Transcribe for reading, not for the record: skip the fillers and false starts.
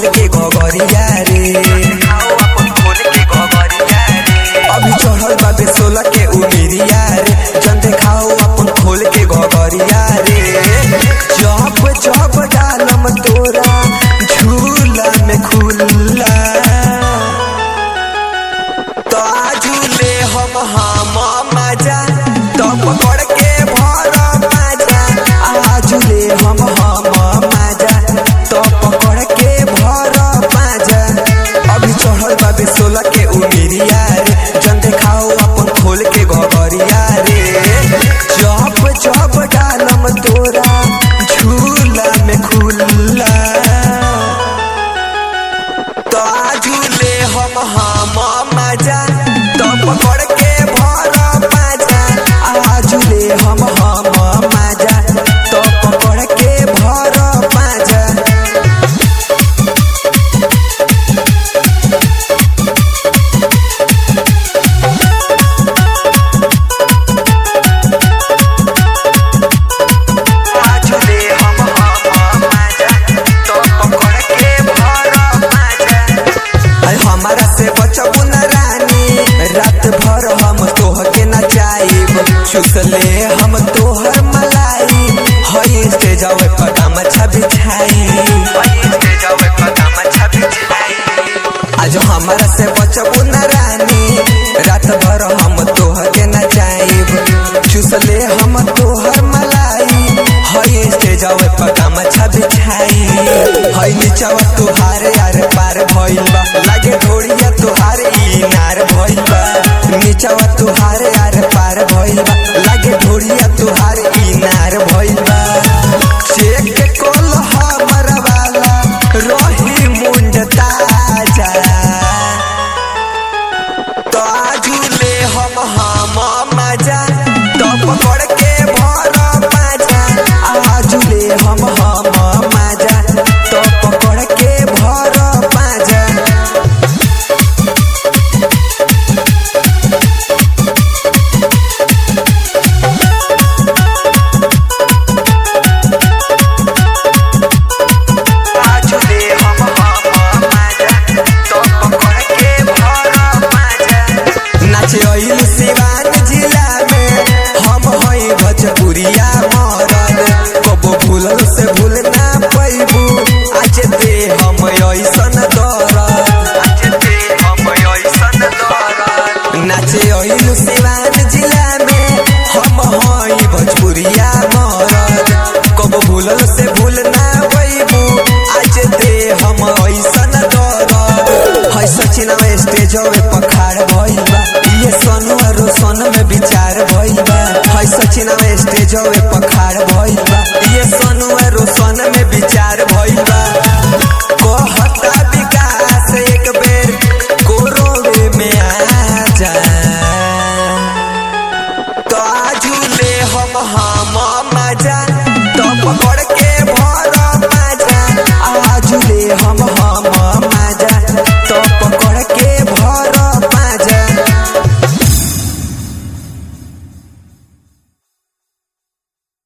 खोल के घगरिया रे, अभी चढ़ल बाबे 16 के उमिरिया रे, जन देखाओ अपन खोल के घगरिया रे। जब जब डालम तोरा झूला में खुला, तो आजुले हम मजा, तो पकड़ के भर मजा, आजुले हम मजा, तो पकड़ के भर मजा। अभी चढ़ल बाबे 16 के उमिरिया रे, जन देखाओ अपन खोल के घगरिया रे। जब जब डालम तोरा झूला में खुला, तो आजुले हम मजा, तो पकड़ के भर मजा, आजुले हम मजा, तो पकड़ के भर मजा। हमारा से बचबू न रानी, रात भर हम तोहके नचाइब, चुसले हम तोहर मलाई, हई स्टेजवे पर गमछा बिछाई। आज हमारा से बचबू न रानी, रात भर हम तोहके नचाइब, चुसले हम तोहर मलाई, हई स्टेजवे पर गमछा बिछाई। हई नीचवा तुहारे यार पार भइल बा, लागे ढोड़िया तुहारे इनार भइल बा, नीचवा तुहारे यार पार भइल बा, लागे ढोड़िया तुहारे इनार भइल बा। चेक कोल हमर वाला रही मुंड ताजा, तो आजुले हम मजा, तो पकड़ के भर मजा, आजुले हम मजा, तो पकड़ के भर मजा। सिवान जिला में हम हई भोजपुरिया मरद, कबो भूलल से भूल ना पैबू, आज दे हम ऐसन दरद, नाचे अइलू सिवान जिला में हम हई भोजपुरिया मरद, कबो भूलल से भूल ना पैबू, आज दे हम ऐसन दरद। हई सचिनवा स्टेजवे पखाड़ भइल बा, ये सोनू और रोशन में विचार भइल बा, हई सचिनवा स्टेजवे पखाड़ भइल बा।